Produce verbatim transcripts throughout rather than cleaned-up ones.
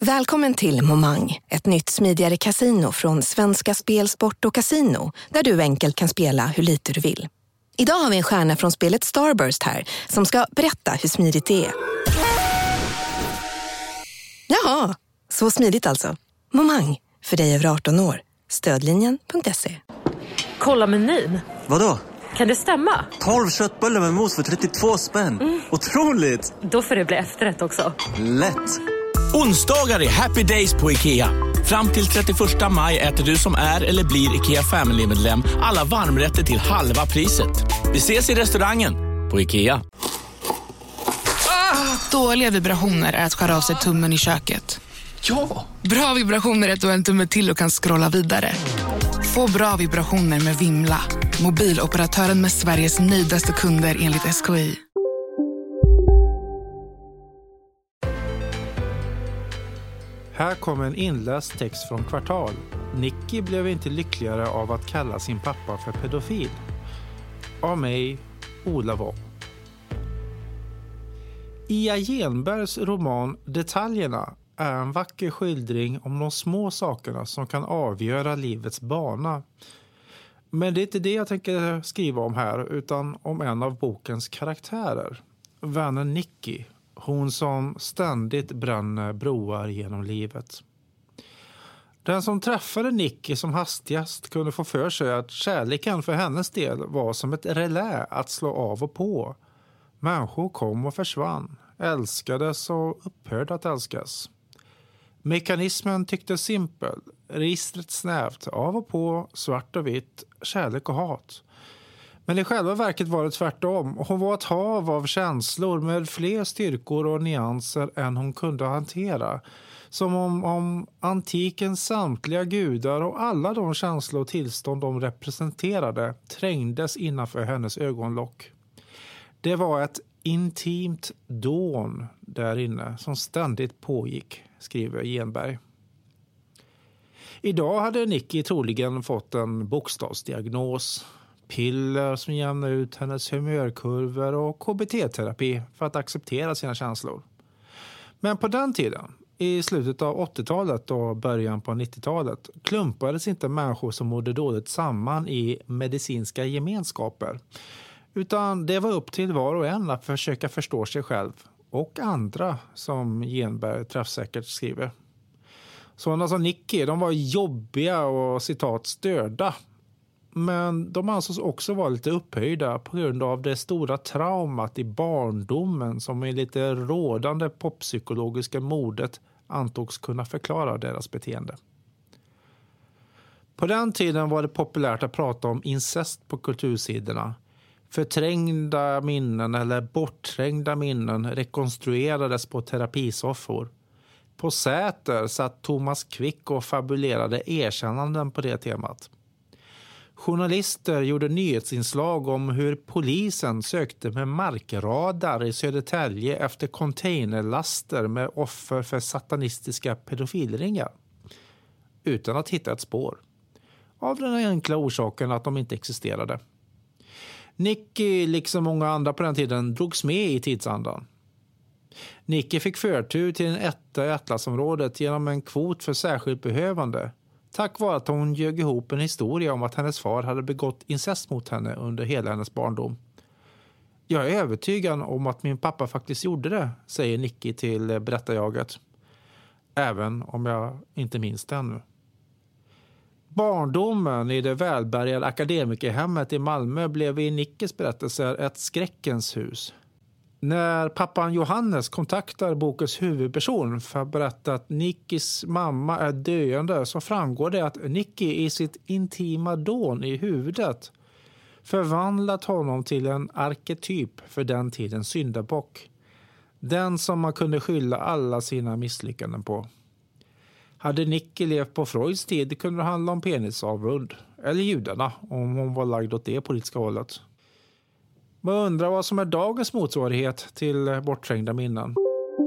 Välkommen till Momang, ett nytt smidigare casino från Svenska Spel, Sport och Casino, där du enkelt kan spela hur lite du vill. Idag har vi en stjärna från spelet Starburst här som ska berätta hur smidigt det är. Jaha, så smidigt alltså. Momang, för dig över arton år. Stödlinjen punkt se. Kolla menyn. Vadå? Kan det stämma? tolv köttbullar med mos för trettiotvå spänn. Mm. Otroligt! Då får det bli efterrätt också. Lätt! Onsdagar är happy days på IKEA. Fram till trettioförsta maj äter du som är eller blir IKEA Family-medlem alla varmrätter till halva priset. Vi ses i restaurangen på IKEA. Ah, dåliga vibrationer är att skära av sig tummen i köket. Ja! Bra vibrationer är att du har en tumme till och kan scrolla vidare. Få bra vibrationer med Vimla. Mobiloperatören med Sveriges nöjdaste kunder enligt S K I. Här kommer en inläst text från Kvartal. Nicky blev inte lyckligare av att kalla sin pappa för pedofil. Av mig, Ola Wång. Ia Genbergs roman Detaljerna är en vacker skildring om de små sakerna som kan avgöra livets bana. Men det är inte det jag tänker skriva om här, utan om en av bokens karaktärer. Vännen Nicky. Hon som ständigt bränner broar genom livet. Den som träffade Nicky som hastigast kunde få för sig att kärleken för hennes del var som ett relä att slå av och på. Människor kom och försvann, älskades och upphörde att älskas. Mekanismen tycktes simpel, registret snävt, av och på, svart och vitt, kärlek och hat. Men i själva verket var det tvärtom. Hon var ett hav av känslor med fler styrkor och nyanser än hon kunde hantera. Som om, om antikens samtliga gudar och alla de känslor och tillstånd de representerade trängdes innanför hennes ögonlock. Det var ett intimt dån där inne som ständigt pågick, skriver Genberg. Idag hade Nicky troligen fått en bokstavsdiagnos. Piller som jämnar ut hennes humörkurvor och K B T-terapi för att acceptera sina känslor. Men på den tiden, i slutet av åttiotalet och början på nittiotalet, klumpades inte människor som mådde dåligt samman i medicinska gemenskaper. Utan det var upp till var och en att försöka förstå sig själv och andra, som Genberg träffsäkert skriver. Sådana som Nicky, de var jobbiga och citat störda. Men de ansågs också vara lite upphöjda på grund av det stora traumat i barndomen som i lite rådande poppsykologiska modet antogs kunna förklara deras beteende. På den tiden var det populärt att prata om incest på kultursidorna. Förträngda minnen eller bortträngda minnen rekonstruerades på terapisoffor. På Säter satt Thomas Quick och fabulerade erkännanden på det temat. Journalister gjorde nyhetsinslag om hur polisen sökte med markradar i Södertälje efter containerlaster med offer för satanistiska pedofilringar. Utan att hitta ett spår. Av den enkla orsaken att de inte existerade. Nicky, liksom många andra på den tiden, drogs med i tidsandan. Nicky fick förtur till en etta i Atlasområdet genom en kvot för särskilt behövande. Tack vare att hon ljög ihop en historia om att hennes far hade begått incest mot henne under hela hennes barndom. Jag är övertygad om att min pappa faktiskt gjorde det, säger Nicky till berättarjaget. Även om jag inte minns det ännu. Barndomen i det välbärgade akademikerhemmet i Malmö blev i Nickys berättelser ett skräckens hus. När pappan Johannes kontaktar bokens huvudperson för att berätta att Nickys mamma är döende, så framgår det att Nicky i sitt intima dån i huvudet förvandlat honom till en arketyp för den tidens syndabock. Den som man kunde skylla alla sina misslyckanden på. Hade Nicky levt på Freuds tid kunde det handla om penisavund, eller judarna om hon var lagd åt det politiska hållet. Man undrar vad som är dagens motsvarighet till bortträngda minnen.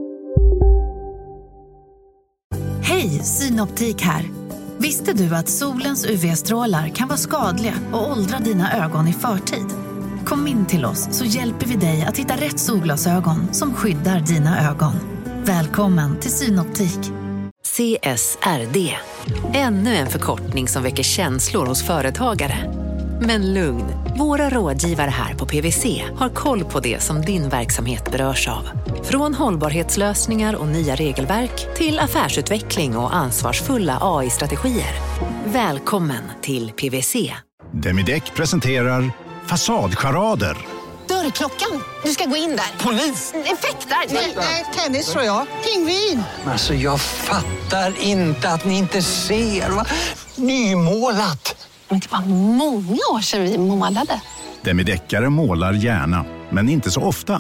Hej, Synoptik här. Visste du att solens U V-strålar kan vara skadliga och åldra dina ögon i förtid? Kom in till oss så hjälper vi dig att hitta rätt solglasögon som skyddar dina ögon. Välkommen till Synoptik. C S R D. Ännu en förkortning som väcker känslor hos företagare. Men lugn, våra rådgivare här på P W C har koll på det som din verksamhet berörs av. Från hållbarhetslösningar och nya regelverk till affärsutveckling och ansvarsfulla A I-strategier. Välkommen till P W C. Demideck presenterar Fasadcharader. Dörrklockan. Du ska gå in där. Polis? Effektar? Nej, tennis tror jag. Pingvin. Alltså jag fattar inte att ni inte ser. Va? Nymålat. Men det var många år sedan vi målade. Demideckare målar gärna, men inte så ofta.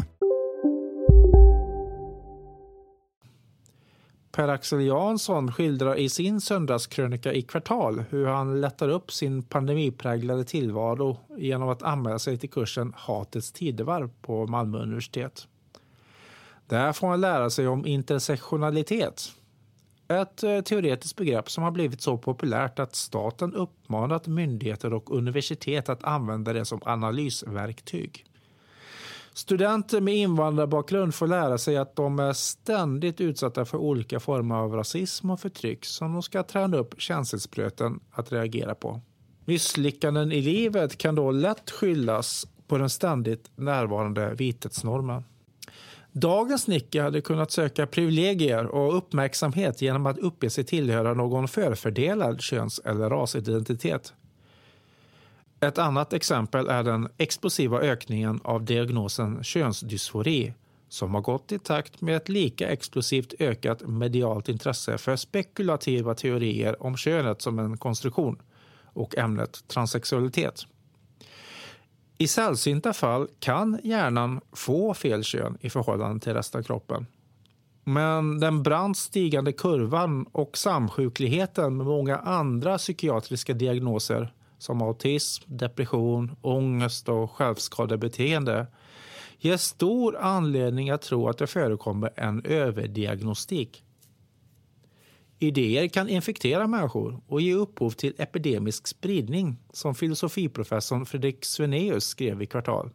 Per-Axel Jansson skildrar i sin söndagskrönika i Kvartal hur han lättar upp sin pandemipräglade tillvaro genom att anmäla sig till kursen Hatets tidevarv på Malmö universitet. Där får han lära sig om intersektionalitet. Ett teoretiskt begrepp som har blivit så populärt att staten uppmanat myndigheter och universitet att använda det som analysverktyg. Studenter med invandrarbakgrund får lära sig att de är ständigt utsatta för olika former av rasism och förtryck som de ska träna upp känselspröten att reagera på. Misslyckanden i livet kan då lätt skyllas på den ständigt närvarande vithetsnormen. Dagens Nicky hade kunnat söka privilegier och uppmärksamhet genom att uppge sig tillhöra någon förfördelad köns- eller rasidentitet. Ett annat exempel är den explosiva ökningen av diagnosen könsdysfori som har gått i takt med ett lika explosivt ökat medialt intresse för spekulativa teorier om könet som en konstruktion och ämnet transsexualitet. I sällsynta fall kan hjärnan få fel kön i förhållande till resten av kroppen. Men den brant stigande kurvan och samsjukligheten med många andra psykiatriska diagnoser som autism, depression, ångest och självskadebeteende ger stor anledning att tro att det förekommer en överdiagnostik. Idéer kan infektera människor och ge upphov till epidemisk spridning, som filosofiprofessorn Fredrik Svenaeus skrev i Kvartal.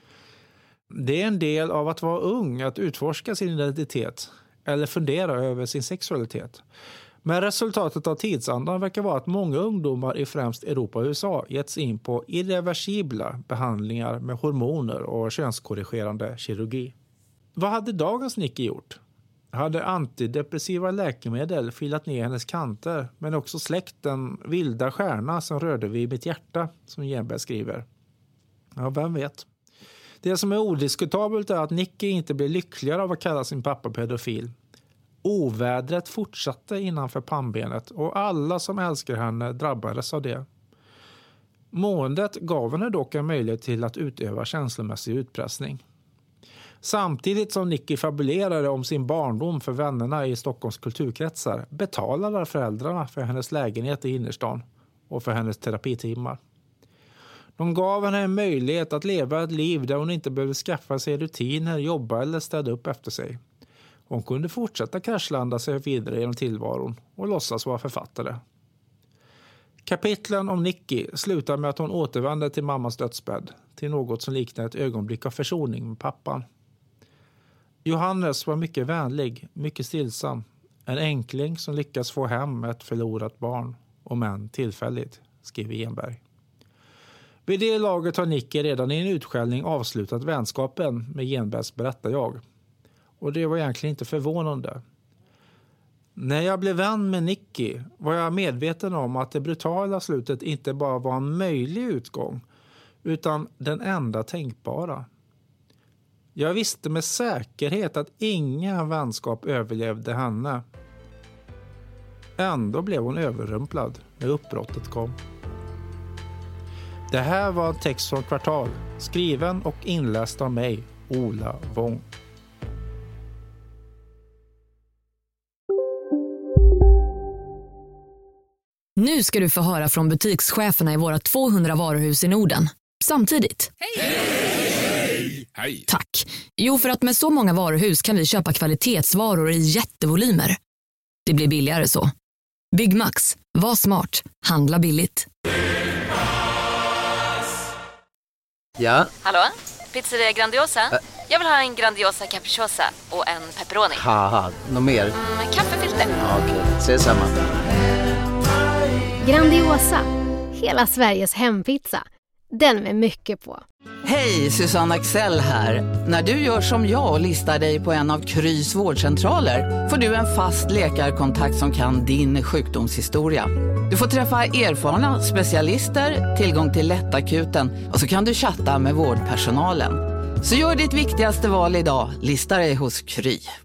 Det är en del av att vara ung att utforska sin identitet eller fundera över sin sexualitet. Men resultatet av tidsandan verkar vara att många ungdomar i främst Europa och U S A getts in på irreversibla behandlingar med hormoner och könskorrigerande kirurgi. Vad hade dagens Nicky gjort? Hade antidepressiva läkemedel filat ner hennes kanter, men också släckt den vilda stjärna som rörde vid mitt hjärta, som Genberg skriver. Ja, vem vet? Det som är odiskutabelt är att Nicky inte blir lyckligare av att kalla sin pappa pedofil. Ovädret fortsatte innanför pannbenet och alla som älskar henne drabbades av det. Måendet gav henne dock en möjlighet till att utöva känslomässig utpressning. Samtidigt som Nicky fabulerade om sin barndom för vännerna i Stockholms kulturkretsar betalade föräldrarna för hennes lägenhet i innerstan och för hennes terapitimmar. De gav henne en möjlighet att leva ett liv där hon inte behövde skaffa sig rutiner, jobba eller städa upp efter sig. Hon kunde fortsätta kraschlanda sig vidare genom tillvaron och låtsas vara författare. Kapitlen om Nicky slutar med att hon återvänder till mammas dödsbädd, till något som liknar ett ögonblick av försoning med pappan. Johannes var mycket vänlig, mycket stillsam. En enkling som lyckas få hem ett förlorat barn, om än tillfälligt, skriver Genberg. Vid det laget har Nicky redan i en utskällning avslutat vänskapen med Genbergs berättarjag. Och det var egentligen inte förvånande. När jag blev vän med Nicky var jag medveten om att det brutala slutet inte bara var en möjlig utgång, utan den enda tänkbara. Jag visste med säkerhet att ingen vänskap överlevde henne. Ändå blev hon överrumplad när uppbrottet kom. Det här var en text från Kvartal, skriven och inläst av mig, Ola Wång. Nu ska du få höra från butikscheferna i våra tvåhundra varuhus i Norden. Samtidigt. Hej! Hej! Hej! Tack. Jo, för att med så många varuhus kan vi köpa kvalitetsvaror i jättevolymer. Det blir billigare så. Byggmax. Var smart. Handla billigt. Ja? Hallå? Pizzeria Grandiosa? Ä Jag vill ha en Grandiosa capriciosa och en pepperoni. Haha, något mer? Mm, kaffefilter. Ja, okej, okay. Ses samma. Grandiosa, hela Sveriges hempizza. Den med mycket på. Hej, Susanne Axel här. När du gör som jag och listar dig på en av Krys vårdcentraler får du en fast läkarkontakt som kan din sjukdomshistoria. Du får träffa erfarna specialister, tillgång till lättakuten och så kan du chatta med vårdpersonalen. Så gör ditt viktigaste val idag, lista dig hos Kry.